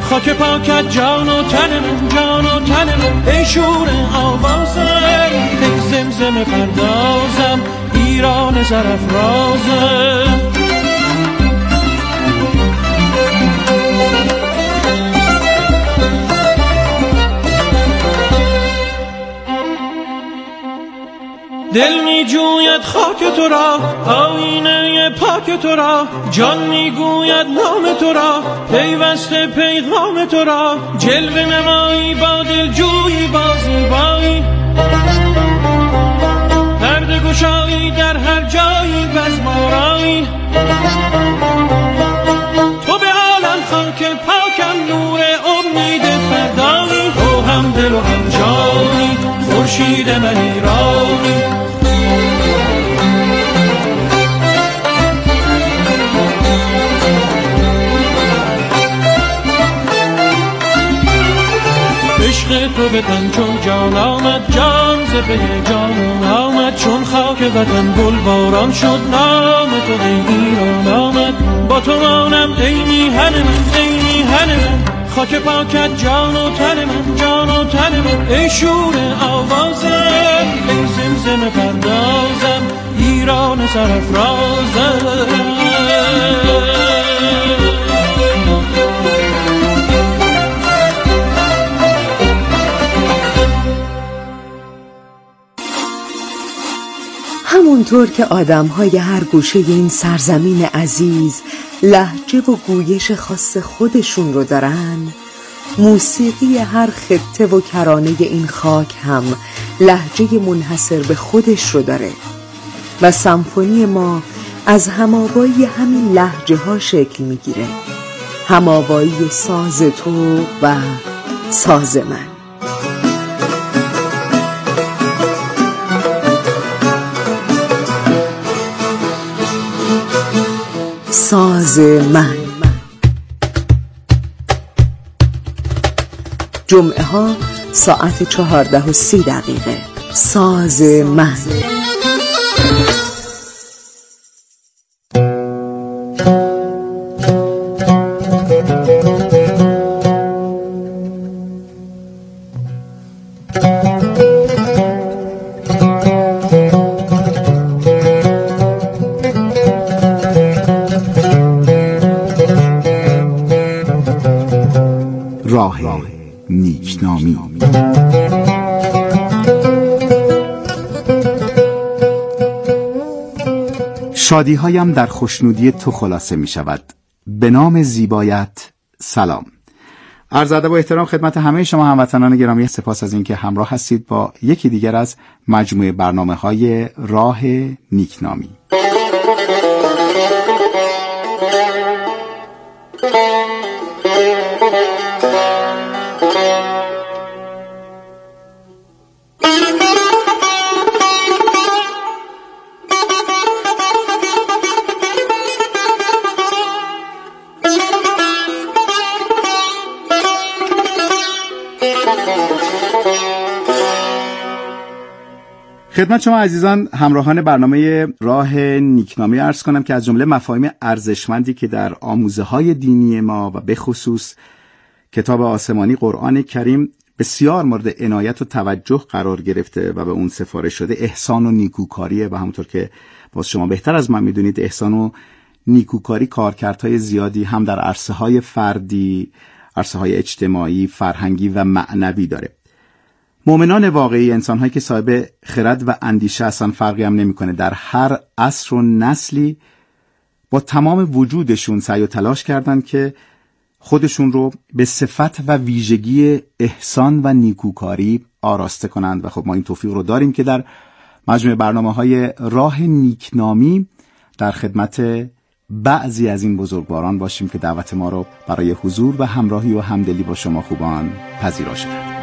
خاک پاکت جان و تن من، جان و تن من، ای شور آوازم، ای زمزم پردازم، ایران سرافرازم. دل می جوید خاک تو را، آینه پاک تو را، جان می گوید نام تو را، پیوسته پیغام تو را، جلوه نمایی با دل جویی با زیبایی، پرده گشایی در هر جایی بزمارایی، تو به عالم خاک پاکم، نور امید فردایی، تو هم دل و هم جانی، خورشید من ایرانی. عشق تو به تن چون جان آمد، جان ز پی جان آمد، چون خاک وطن گل باران شد، نام تو ای ایران آمد. با تو مانم ای میهن من، ای میهن من، خاک پاکت جان و تن من، جان و تن من، ای شور آوازم، ای زمزم پردازم، ایران سرافرازم. همونطور که آدم‌های هر گوشه این سرزمین عزیز لهجه و گویش خاص خودشون رو دارن، موسیقی هر خطه و کرانه این خاک هم لهجه منحصر به خودش رو داره و سمفونی ما از هماوایی همین لهجه ها شکل میگیره، هماوایی ساز تو و ساز من. ساز من. جمعه ها ساعت 14:30. ساز من. راه نیکنامی. شادی‌هایم در خوشنودی تو خلاصه می شود. به نام زیبایت سلام. عرض ادب و احترام خدمت همه شما هموطنان گرامی. سپاس از اینکه همراه هستید با یکی دیگر از مجموعه برنامه‌های راه نیکنامی. خدمت شما عزیزان همراهان برنامه راه نیکنامی عرض کنم که از جمله مفاهیم ارزشمندی که در آموزه‌های دینی ما و به خصوص کتاب آسمانی قرآن کریم بسیار مورد عنایت و توجه قرار گرفته و به اون سفارش شده، احسان و نیکوکاریه و همونطور که باز شما بهتر از من میدونید احسان و نیکوکاری کارکردهای زیادی هم در عرصه‌های فردی، عرصه‌های اجتماعی، فرهنگی و معنوی داره. مؤمنان واقعی، انسان‌هایی که صاحب خرد و اندیشه هستن، فرقی هم نمی‌کنه، در هر عصر و نسلی با تمام وجودشون سعی و تلاش کردن که خودشون رو به صفت و ویژگی احسان و نیکوکاری آراسته کنند و خب ما این توفیق رو داریم که در مجموعه برنامه‌های راه نیکنامی در خدمت بعضی از این بزرگواران باشیم که دعوت ما رو برای حضور و همراهی و همدلی با شما خوبان پذیرا شدند.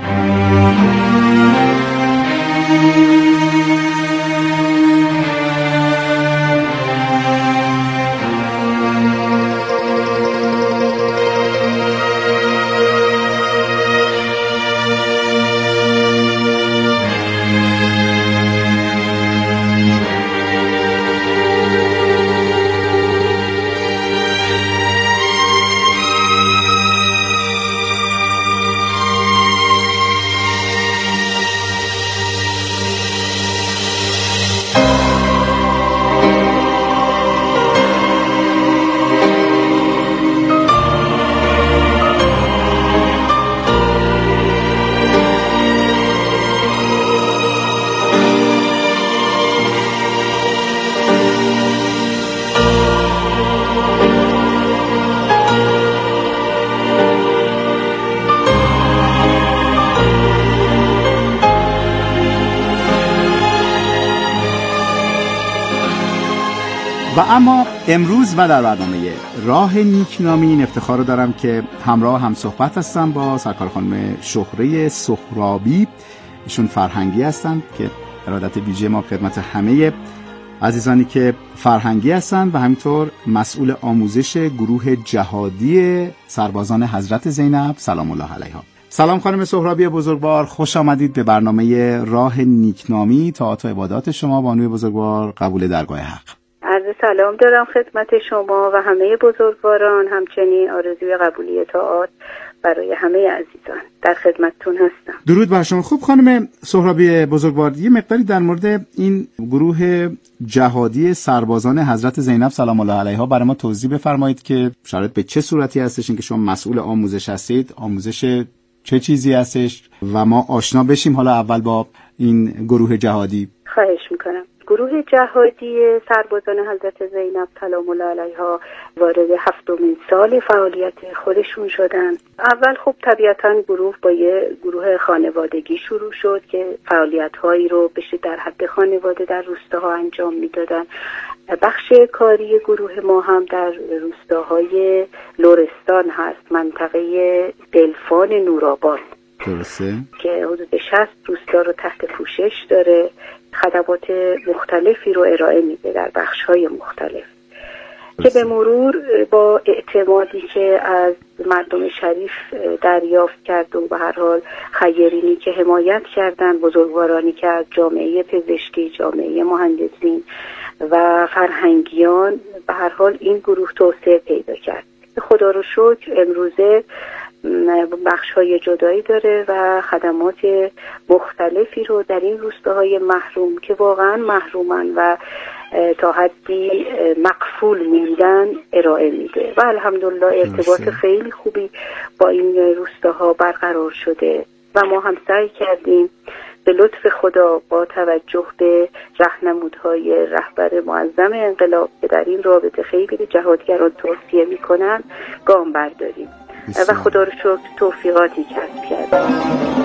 و اما امروز و در برنامه راه نیکنامی این افتخار رو دارم که همراه هم صحبت هستم با سرکار خانم شهره سهرابی. ایشون فرهنگی هستند که ارادت ویژه ما خدمت همه عزیزانی که فرهنگی هستند و همینطور مسئول آموزش گروه جهادی سربازان حضرت زینب سلام الله علیها. سلام خانم سهرابی بزرگوار، خوش آمدید به برنامه راه نیکنامی. طاعات و عبادات شما بانوی بزرگوار قبول درگاه حق. عرض سلام دارم خدمت شما و همه بزرگواران، همچنین آرزوی قبولی طاعات برای همه عزیزان. در خدمتتون هستم. درود بر شما. خوب خانم سهرابی بزرگوار، یه مقداری در مورد این گروه جهادی سربازان حضرت زینب سلام الله علیها برای ما توضیح بفرمایید که شرایط به چه صورتی هستش، این که شما مسئول آموزش هستید، آموزش چه چیزی هستش و ما آشنا بشیم حالا اول با این گروه جهادی. خواهش میکنم. گروه جهادی سربازان حضرت زینب سلام الله علیها وارد 7مین سال فعالیت خودشون شدن. اول خب طبیعتاً گروه با یه گروه خانوادگی شروع شد که فعالیت‌هایی رو بشه در حد خانواده در روستاها انجام میدادن. بخش کاری گروه ما هم در روستاهای لرستان هست، منطقه دلفان نورآباد. درسته. که حدود 60 روستا رو تحت پوشش داره، خدمات مختلفی رو ارائه میده در بخش‌های مختلف. که به مرور با اعتمادی که از مردم شریف دریافت کرد و به هر حال خیرینی که حمایت کردن، بزرگوارانی که از جامعه پزشکی، جامعه مهندسین و فرهنگیان، به هر حال این گروه توسعه پیدا کرد. خدا رو شکر امروزه بخش‌های جدایی داره و خدمات مختلفی رو در این روستاهای محروم که واقعا محرومن و تا حدی مقفول موندن ارائه میده و الحمدلله ارتباط خیلی خوبی با این روستاها برقرار شده و ما هم سعی کردیم به لطف خدا با توجه به راهنمودهای رهبر معظم انقلاب که در این رابطه خیلی به جهادگران توصیه میکنن گام برداریم و خدا رو شکر توفیقاتی کسب کردیم.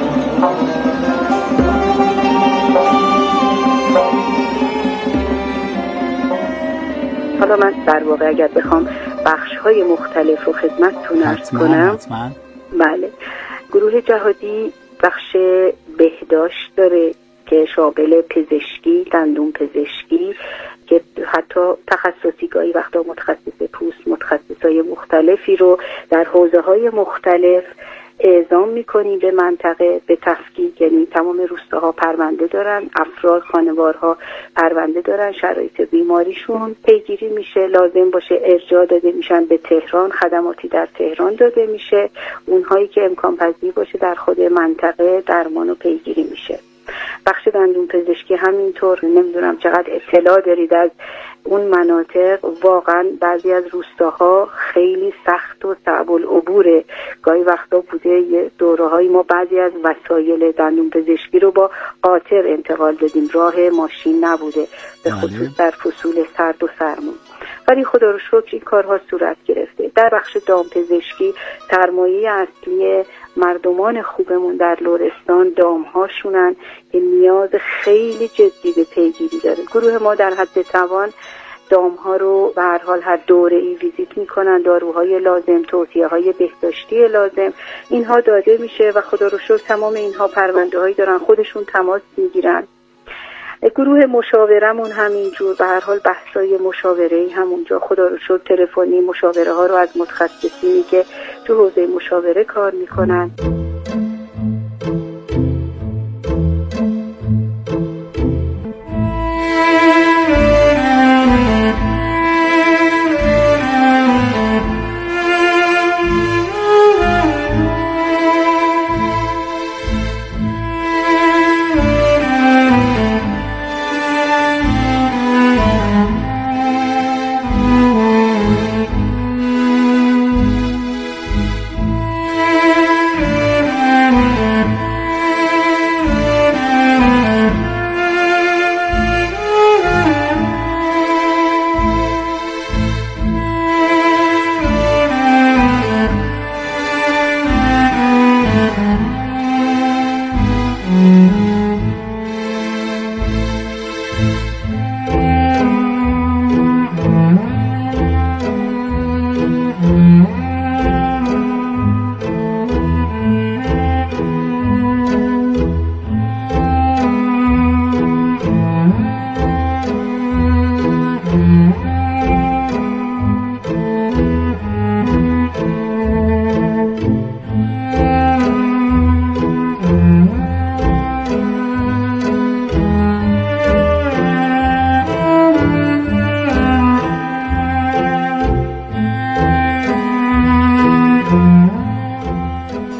حالا من در واقع اگر بخوام بخش‌های مختلف رو خدمتتون عرض کنم. بله، گروه جهادی بخش بهداشت داره که شامل پزشکی، دندون پزشکی که حتی تخصصی گاهی وقتا متخصص پوست، متخصصای مختلفی رو در حوزه‌های مختلف اعزام می‌کنیم به منطقه به تفکیک، یعنی تمام روستاها پرونده دارن، افراد خانوارها پرونده دارن، شرایط بیماریشون پیگیری میشه، لازم باشه ارجاع داده میشن به تهران، خدماتی در تهران داده میشه، اونهایی که امکان پذیر باشه در خود منطقه درمان و پیگیری میشه. بخش دندون پزشکی همینطور. نمیدونم چقدر اطلاع دارید از اون مناطق، واقعا بعضی از روستاها خیلی سخت و صعب العبوره. گاهی وقتا بوده یه دوره‌های ما بعضی از وسایل دندون پزشکی رو با قاطر انتقال دادیم، راه ماشین نبوده، به خصوص در فصول سرد و سرما. ولی خدا رو شکر این کارها صورت گرفته. در بخش دامپزشکی سرمایه اصلی مردمان خوبمون در لرستان دامهاشونن که نیاز خیلی جدی به پیگیری داره. گروه ما در حد توان دامها رو به هر حال هر دوره‌ای ویزیت میکنن، داروهای لازم، توصیه‌های بهداشتی لازم اینها داده میشه و خدا رو شکر تمام اینها پرونده‌هایی دارن، خودشون تماس میگیرن. گروه مشاورمون همینجور، به هر حال بحثای مشاوره‌ای همونجا، خدا رو شکر تلفنی مشاوره ها رو از متخصصینی که تو حوزه مشاوره کار میکنن.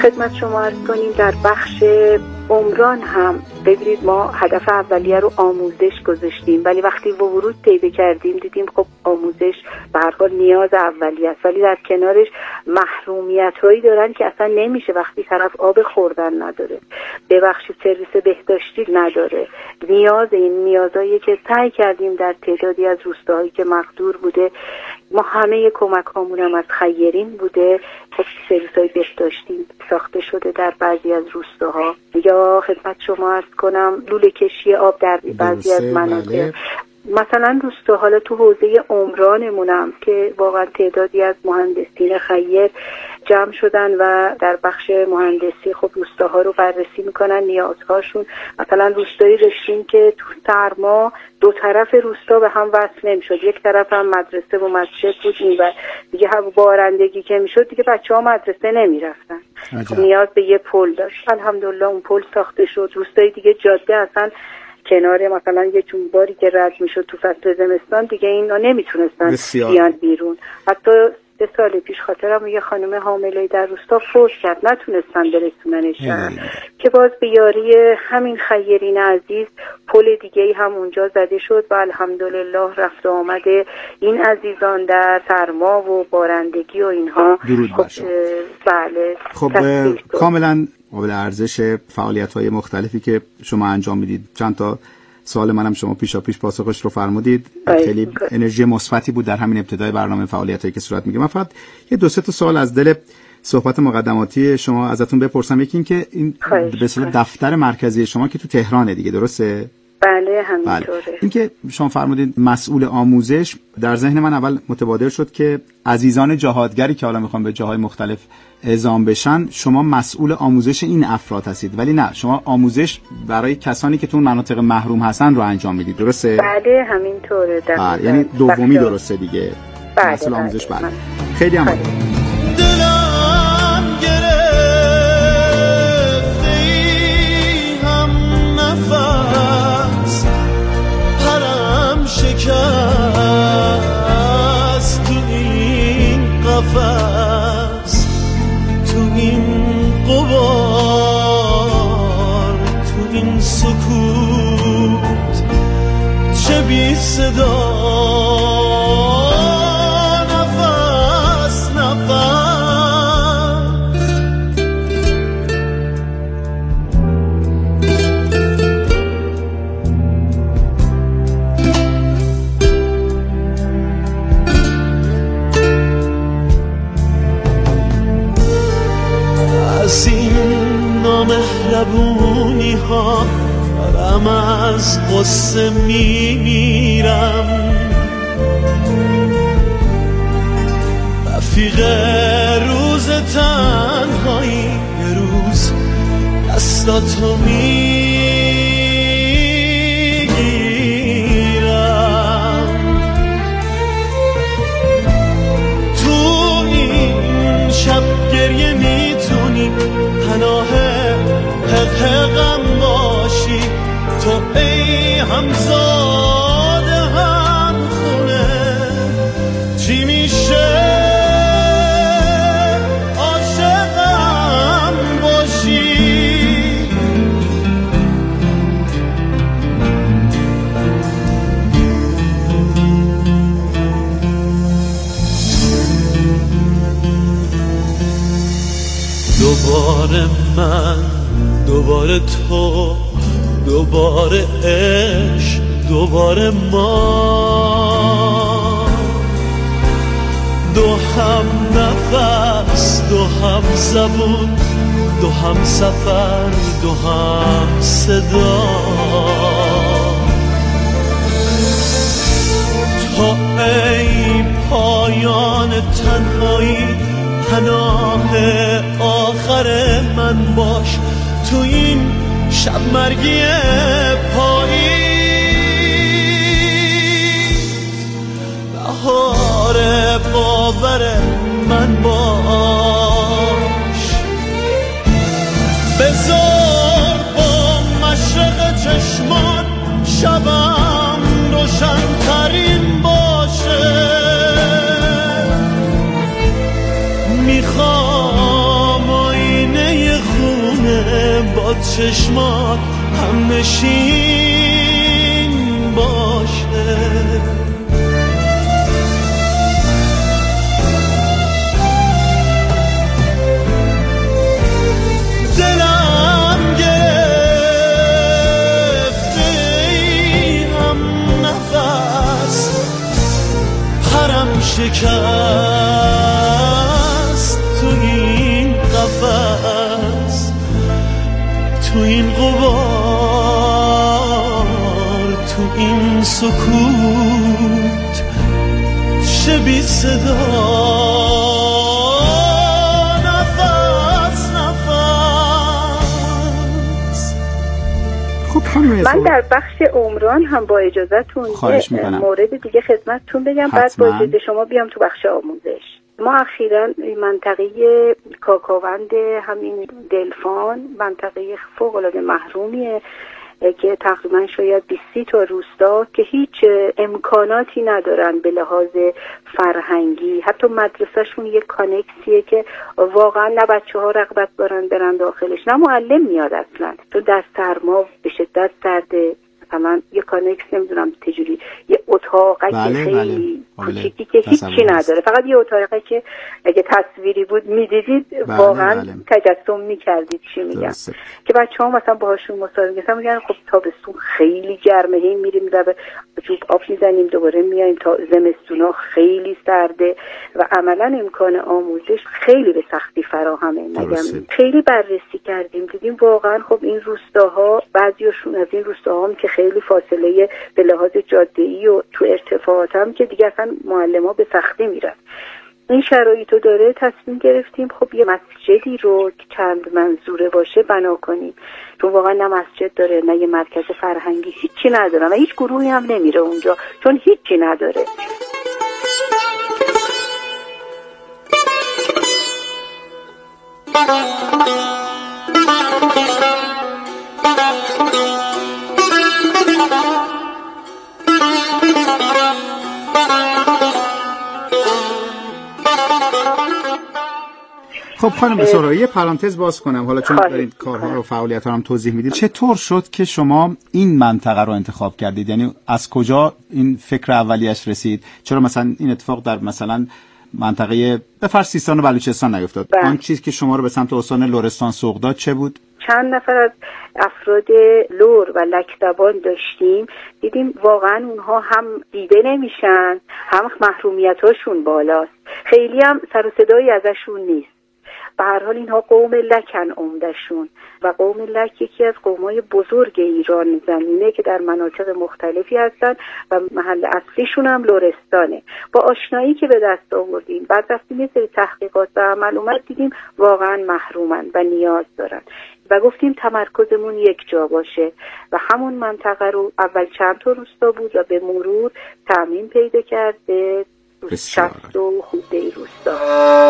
خدمت شما عرض کنیم در بخش عمران هم ببینید ما هدف اولیه رو آموزش گذاشتیم، ولی وقتی ورود پیدا کردیم دیدیم خب آموزش به هر حال نیاز اولیه است، ولی در کنارش محرومیت هایی دارن که اصلا نمیشه وقتی طرف آب خوردن نداره، ببخشید سرویس بهداشتی نداره. این نیازهایی که سعی کردیم در تعدادی از روستاهایی که مقدور بوده، ما همه کمک هامون هم از خیرین بوده، خب سرویس های بهداشتی ساخته شده در بعضی از روستاها، یا خدمت شما عرض کنم لوله کشی آب در بعضی از مناطق. مثلا روستا حالا تو حوزه عمرانمونم که واقعا تعدادی از مهندسین خیر جمع شدن و در بخش مهندسی خب روستاها رو بررسی میکنن نیازهاشون. مثلا روستایی داشتیم که تو سرما دو طرف روستا به هم وصل نمیشد، یک طرف هم مدرسه و مسجد بود این و دیگه هم بارندگی که میشد دیگه بچه‌ها مدرسه نمیرفتن، نیاز به یه پل داشت. الحمدلله اون پل ساخته شد. روستایی دیگه جاده اصلا کنار مثلا یه جونباری که رد میشد تو فصل زمستان دیگه اینا نمیتونستن بیان بیرون. حتی 3 سال پیش خاطرم یه خانم حامله در روستا فوت کرد، نتونستن برسوننش که باز به یاری همین خیرین عزیز پل دیگه هم اونجا زده شد و الحمدلله رفت و آمده این عزیزان در سرما و بارندگی و اینها بله خب کاملا قابل ارزش فعالیت‌های مختلفی که شما انجام میدید. چند تا سوال منم شما پیش پاسخش رو فرمودید، خیلی انرژی مثبتی بود در همین ابتدای برنامه فعالیتایی که صورت میگیره. من فقط یه 2-3 تا سوال از دل صحبت مقدماتی شما ازتون بپرسم. یکی این که این به اصطلاح دفتر مرکزی شما که تو تهرانه دیگه، درسته؟ بله همینطوره. این که شما فرمودید مسئول آموزش، در ذهن من اول متبادر شد که عزیزان جهادگری که حالا میخوان به جاهای مختلف اعزام بشن شما مسئول آموزش این افراد هستید، ولی نه، شما آموزش برای کسانی که تو مناطق محروم هستن رو انجام میدید، درسته؟ بله همینطوره. یعنی دومی درسته دیگه. مسئول آموزش بله. خیلی هم شکست تو این قفس، تو این غبار، تو این سکوت، چه بی صدا نفس نفس. از این نامهربونی ها دارم از قصه میمیرم، رفیق روز تنهایی یه روز دستاتو میگیرم، تو این شب گریه میتونی پناه حقم باشی، تو ای همزاد هم خونه، چی میشه عاشقم باشی. دوباره من، دوباره تو، دوباره عشق، دوباره ما، دو هم نفس، دو هم زبون، دو هم سفر، دو هم صدا. تو ای پایان تنهایی پناه آخر من باش، تو این شب مرگی پاییز بهار باور من باش. بذار با مشرق چشمان شبم روشن ترین باشه، میخوام آینه با چشمات هم نشین باشه. دلم گرفته هم نفس، پرم شکست تو این قفس، تو این غبار، تو این سکوت، چه بی صدا، نفس نفس. خب من در بخش عمران هم با اجازهتون مورد دیگه خدمتتون بگم، بعد با اجازه شما بیام تو بخش آموزش. ما اخیراً منطقه کاکاوند همین دلفان منطقه فوق‌العاده محرومیه که تقریبا شاید 20 تا روستا که هیچ امکاناتی ندارن به لحاظ فرهنگی، حتی مدرسهشون یک کانکسیه که واقعا نه بچه‌ها رغبت دارن برن داخلش، نه معلم میاد اصلا، تو در سرما به شدت سرده. مثلا یه کانکس نمیدونم چجوری، یه اتاقه که خیلی کوچیکی که هیچی نداره، فقط یه اتاقه که اگه تصویری بود میدیدید واقعا تجسم میکردید چی میگم. که بچه‌ها مثلا باهاشون مصاحبه میگن خب تابستون خیلی گرمه، هی میریم در جوب آب میزنیم دوباره میایم، تا زمستونا خیلی سرده و عملا امکان آموزش خیلی به سختی فراهمه. نگم خیلی بررسی کردیم دیدیم واقعا خب این روستاها، بعضیاشون از این روستاها که خیلی فاصله به لحاظ جاده‌ای و تو ارتفاعات هم که دیگه اصلا معلم‌ها به سختی میرن. این شرایطو داره، تصمیم گرفتیم خب یه مسجدی رو که چند منظوره باشه بنا کنیم، چون واقعا نه مسجد داره نه یه مرکز فرهنگی، هیچی نداره و هیچ گروهی هم نمیره اونجا چون هیچی نداره. خب خانم سورایی، یه پرانتز باز کنم حالا چون دارید کارها و فعالیت‌ها رو هم توضیح میدید، چطور شد که شما این منطقه رو انتخاب کردید؟ یعنی از کجا این فکر اولیش رسید؟ چرا مثلا این اتفاق در مثلا منطقه به فرض سیستان و بلوچستان نیفتاد؟ آن چیز که شما رو به سمت استان لرستان سوق داد چه بود؟ چند نفر از افراد لور و لکدبان داشتیم، دیدیم واقعا اونها هم دیده نمیشن، هم محرومیتاشون بالاست، خیلی هم سر و صدایی ازشون نیست. به هر حال اینها قوم لکن عمدشون و قوم لک یکی از قومای بزرگ ایران زمینه که در مناطق مختلفی هستن و محل اصلیشون هم لرستانه. با آشنایی که به دست آوردیم، بعد رفتیم یه سری تحقیقات و عمل اومد، دیدیم واقعا محرومن و نیاز دارن و گفتیم تمرکزمون یک جا باشه و همون منطقه رو اول چند تا روستا بود و به مرور تعمیم پیدا کرد به 60 خورده روستا.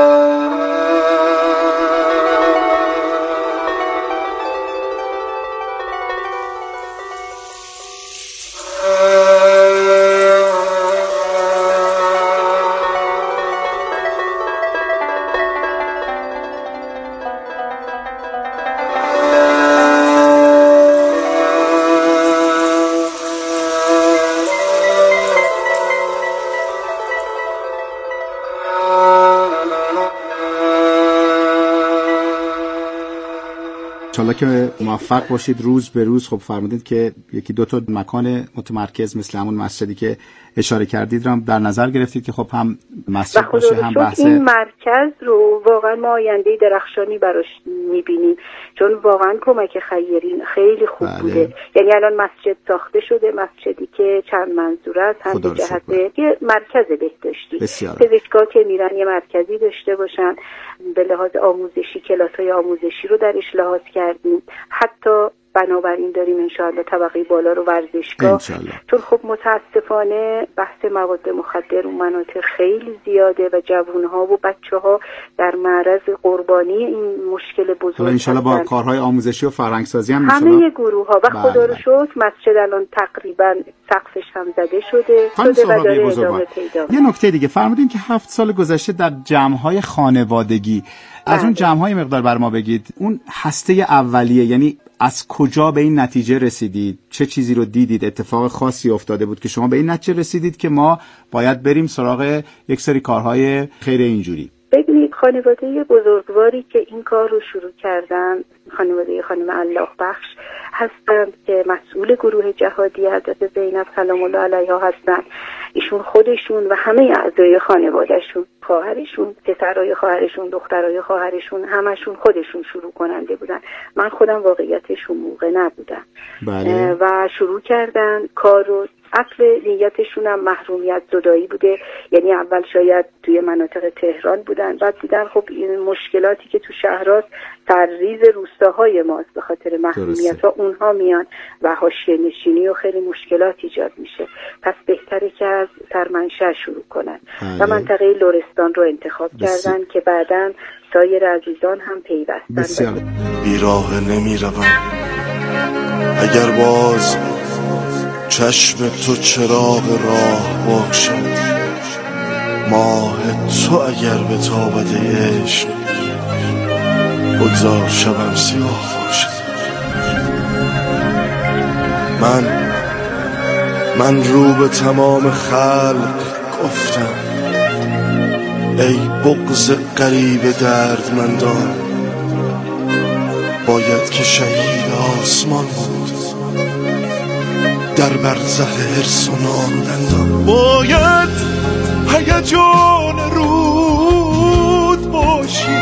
انشالله که موفق باشید. روز به روز خب فرمودید که یکی دو تا مکان متمرکز مثل همون مسجدی که اشاره کردید رو در نظر گرفتید که خب هم مسجد باشه هم بحث این مرکز رو واقعا ما آینده درخشانی براش میبینیم، چون واقعا کمک خیرین خیلی خوب بوده. یعنی الان مسجد ساخته شده، مسجدی که چند منظوره است، هم به جهت یه مرکز بهداشتی، پزشکا که میرن یه مرکزی داشته باشن، به لحاظ آموزشی کلاس‌های آموزشی رو درش لحاظ کردیم، حتی بنابراین داریم انشاءالله طبقه بالا رو ورزشگاه، چون خب متاسفانه بحث مواد مخدر و مناطق خیلی زیاده و جوانها و بچه‌ها در معرض قربانی این مشکل بزرگ هستن. انشاءالله با کارهای آموزشی و فرهنگسازی هم همه گروه‌ها و خدا رو شکر مسجد الان تقریبا سقفش هم زده شده و داره ادامه پیدا. یه نکته دیگه فرمودین که 7 سال گذشته در جمع‌های خانوادگی از اون جمع‌های مقدار بر ما بگید، اون هسته اولیه، یعنی از کجا به این نتیجه رسیدید؟ چه چیزی رو دیدید؟ اتفاق خاصی افتاده بود که شما به این نتیجه رسیدید که ما باید بریم سراغ یک سری کارهای خیر اینجوری؟ ببینید، خانواده بزرگواری که این کار رو شروع کردن، خانواده خانم الله بخش هستند که مسئول گروه جهادی حضرت زینب سلام الله علیها هستند. ایشون خودشون و همه اعضای خانوادهشون، خواهرشون، پسرای خواهرشون، دخترای خواهرشون، همشون خودشون شروع کننده بودن. من خودم واقعیتشون موقع نبودم. بله. و شروع کردن کار رو. اصل نیتشون هم محرومیت زدایی بوده، یعنی اول شاید توی مناطق تهران بودن، بعد دیدن خب این مشکلاتی که تو شهرات سرریز روستاهای ماست به خاطر محرومیت ها اونها میان و حاشیه نشینی و خیلی مشکلات ایجاد میشه، پس بهتره که از ترمنشأ شروع کنن و منطقه لرستان رو انتخاب کردن که بعداً سایر عزیزان هم پیوستن. بیراه نمیروم اگر باز چشم تو چراغ راه باشد، ماه تو اگر به تابد عشق بگذار شبم سیاه باشد. من رو به تمام خلق گفتم ای بغض غریب دردمندان، باید که شهید آسمان بود در برزخ حرص و نامدندان. باید هیجان رود باشی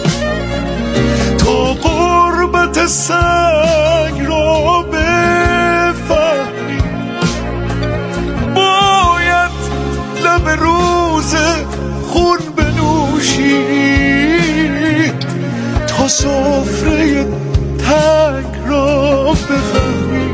تا قربت سنگ را بفهمی، باید لب روز خون بنوشی تا سفره تنگ را بفهمی.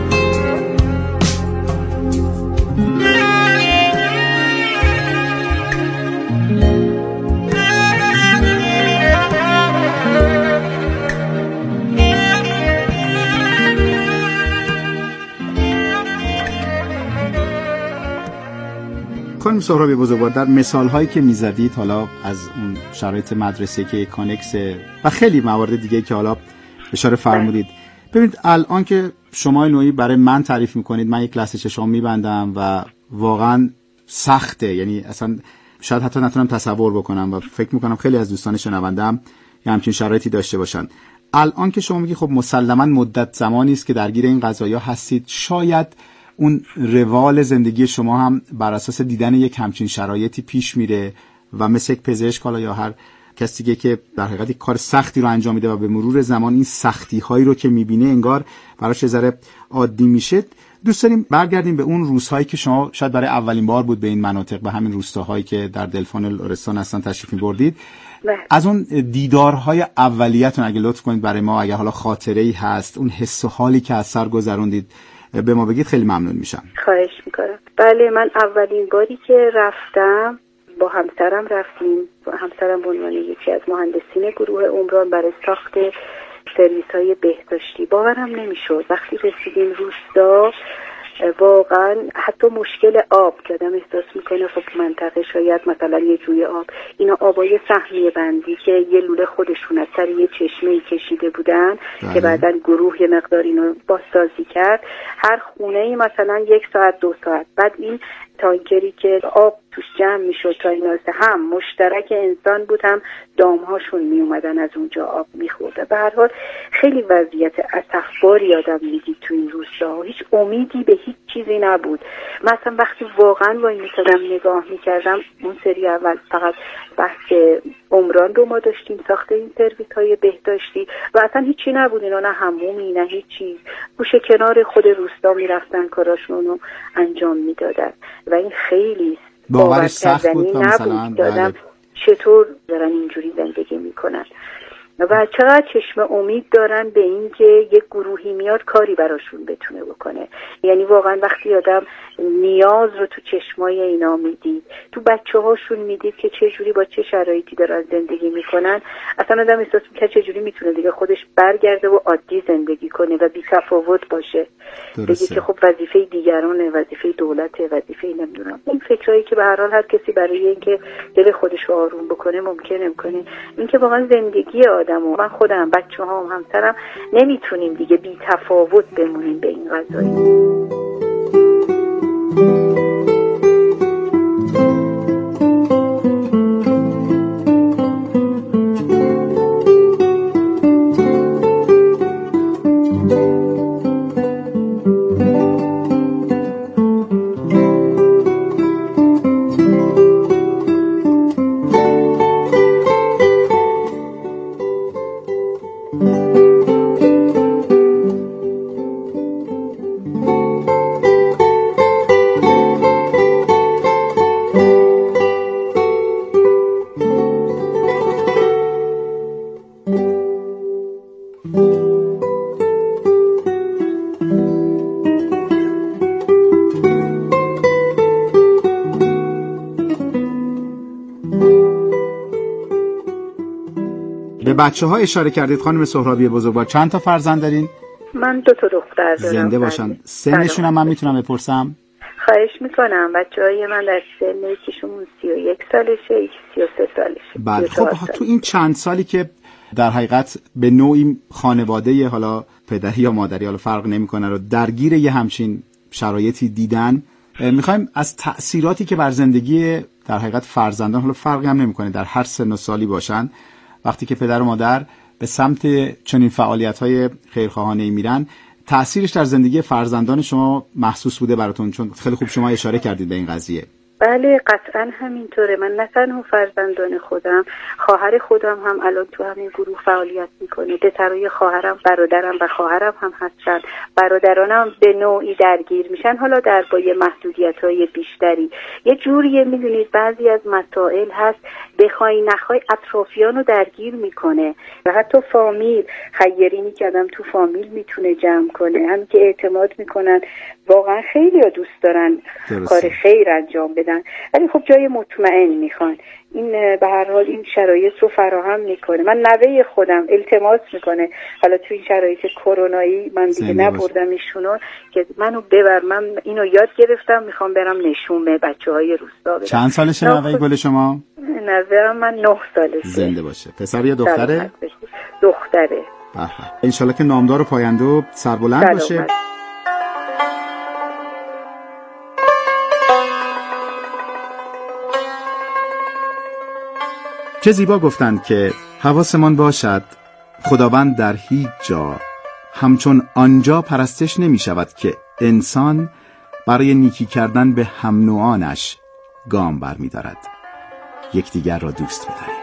خانم سهرابی بزرگوار، در مثال هایی که میزدید حالا از اون شرایط مدرسه که کانکس و خیلی موارد دیگه که حالا اشاره فرمودید، ببینید الان که شما نوعی برای من تعریف میکنید، من یک لحظه چشام میبندم و واقعا سخته، یعنی اصلا شاید حتی نتونم تصور بکنم و فکر میکنم خیلی از دوستان شنوندم یه همچین شرایطی داشته باشن. الان که شما میگی خب مسلما مدت زمانی است که درگیر این قضایا هستید، شاید اون روال زندگی شما هم بر اساس دیدن یک همچین شرایطی پیش میره و مثل یک پزشک حالا یا هر کسی دیگه که در حقیقت کار سختی رو انجام میده و به مرور زمان این سختی هایی رو که میبینه انگار براش یه ذره عادی میشه. دوست داریم برگردیم به اون روزهایی که شما شاید برای اولین بار بود به این مناطق، به همین روستاهایی که در دلفان لرستان هستن تشریف می‌بردید. از اون دیدارهای اولیه‌تون اگه لطف کنید برای ما، اگه حالا خاطره‌ای هست، اون حس و حالی که از سر گذروندید به ما بگید، خیلی ممنون میشم. خواهش میکنم. بله، من اولین باری که رفتم با همسرم رفتیم. همسرم به عنوان یکی از مهندسین گروه عمران برای ساخت سرویس‌های بهداشتی. باورم نمیشد وقتی رسیدیم روستا، واقعا حتی مشکل آب که آدم احساس میکنه خب منطقه شاید مثلا یه جوی آب، اینا آبای سهمیه بندی که یه لوله خودشون از سر یه چشمه‌ای کشیده بودن که بعدن گروه یه مقدار اینو بازسازی کرد. هر خونه‌ای مثلا 1 ساعت 2 ساعت، بعد این تانکری که آب توش جمع میشد تا این هم مشترک انسان بود، هم دامهاشون می اومدن از اونجا آب میخورده. به هر حال خیلی وضعیت اسفباری آدم میدید تو این روستا، هیچ امیدی به هیچ چیزی نبود. مثلا وقتی واقعا با این میتونم نگاه میکردم، اون سری اول فقط بحث عمران رو ما داشتیم، ساخت این سرویس های بهداشتی و اصلا هیچی نبود، اینا نه حمومی نه هیچ چیز، گوشه کنار خود روستا میرفتن کاراشون رو انجام میدادن و این خیلی باور سخت بود مثلا دادم چطور دارن اینجوری زندگی میکنن و چقدر چشم امید دارن به این که یک گروهی میاد کاری براشون بتونه بکنه. یعنی واقعا وقتی آدم نیاز رو تو چشمای اینا میدید، تو بچه هاشون میدید که چه جوری با چه شرایطی دارن زندگی میکنن، اصلا آدم احساس میکنه چه جوری میتونه دیگه خودش برگرده و عادی زندگی کنه و بی تفاوت باشه. بگی که خب وظیفه دیگرانه، وظیفه دولته، وظیفه نمیدونم. این فکرایی که به هر حال هر کسی برای اینکه دل خودش رو آروم بکنه ممکنه میکنه. این که واقعا زندگی آدم و من خودم، بچه‌هام، همسرم نمیتونیم دیگه بی تفاوت بمونیم به این قضایی. به بچه‌ها اشاره کردید خانم سهرابی بزرگوار، چند تا فرزند دارین؟ من 2 تا دختر دارم. زنده باشن. سنشون هم من میتونم بپرسم؟ خواهش میکنم. بچه‌های من در سن یکیشون 31 سالشه، یکی 33 سالشه. بله. خب تو این چند سالی که در حقیقت به نوعی خانواده، حالا پدری یا مادری، حالا فرق نمیکنه، رو درگیر یه همچین شرایطی دیدن، میخوایم از تأثیراتی که بر زندگی در حقیقت فرزندان، حالا فرقی هم نمیکنه در هر سن و سالی باشن، وقتی که پدر و مادر به سمت چنین فعالیت‌های خیرخواهانه‌ای میرن، تأثیرش در زندگی فرزندان شما محسوس بوده براتون؟ چون خیلی خوب شما اشاره کردید به این قضیه. بله قطعا همینطوره. من نه تنها فرزندان خودم، خواهر خودم هم الان تو همین گروه فعالیت میکنه. دترای خواهرم، برادرم و خواهرم هم هستن. برادرانم به نوعی درگیر میشن، حالا در با یه محدودیت‌های بیشتری. یه جوریه میدونید بعضی از مسائل هست بخوای نخوای اطرافیان رو درگیر میکنه و حتی فامیل، خیرینی که آدم تو فامیل میتونه جمع کنه، هم که اعتماد میکنن، واقعا خیلی ها دوست دارن کار خیر انجام بدن، ولی خب جای مطمئن میخوان. این به هر حال این شرایط رو فراهم میکنه. من نوه خودم التماس میکنه، حالا تو این شرایط کرونایی من دیگه نبردم ایشونو که منو ببر، من اینو یاد گرفتم، میخوام برم نشون به بچه‌های روستا بدم. چند سالشه نوه گل شما؟ نوه من 9 سالشه. زنده باشه. پسر یا دختره؟ دختره. انشالله که نامدار و پاینده و سربلند باشه. چه زیبا گفتند که حواسمان باشد خداوند در هیچ جا همچون آنجا پرستش نمی شود که انسان برای نیکی کردن به هم نوعانش گام بر می دارد. یکدیگر را دوست می داریم.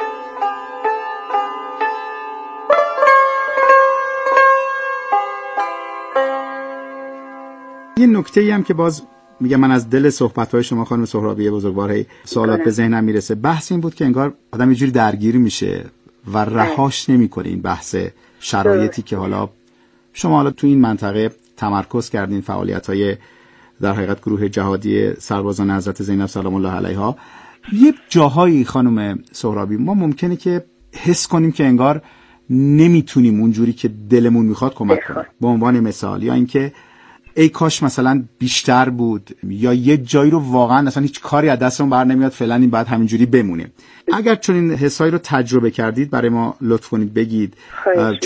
یه نکته‌ای هم که باز میگم من از دل صحبت‌های شما خانم سهرابی بزرگوار سوالات به ذهنم میرسه، بحث این بود که انگار آدم یه جوری درگیر میشه و رهاش نمی‌کنه این بحث شرایطی که حالا شما حالا تو این منطقه تمرکز کردین، فعالیت‌های در حقیقت گروه جهادی سربازان حضرت زینب سلام الله علیها. یه جاهایی خانم سهرابی ما ممکنه که حس کنیم که انگار نمیتونیم اونجوری که دلمون میخواد کمک کنیم. به عنوان مثال، یا اینکه ای کاش مثلا بیشتر بود، یا یه جایی رو واقعا مثلا هیچ کاری از دستمون بر نمیاد، فعلا این بعد همینجوری بمونه. اگر چون این حسایی رو تجربه کردید برای ما لطف کنید بگید.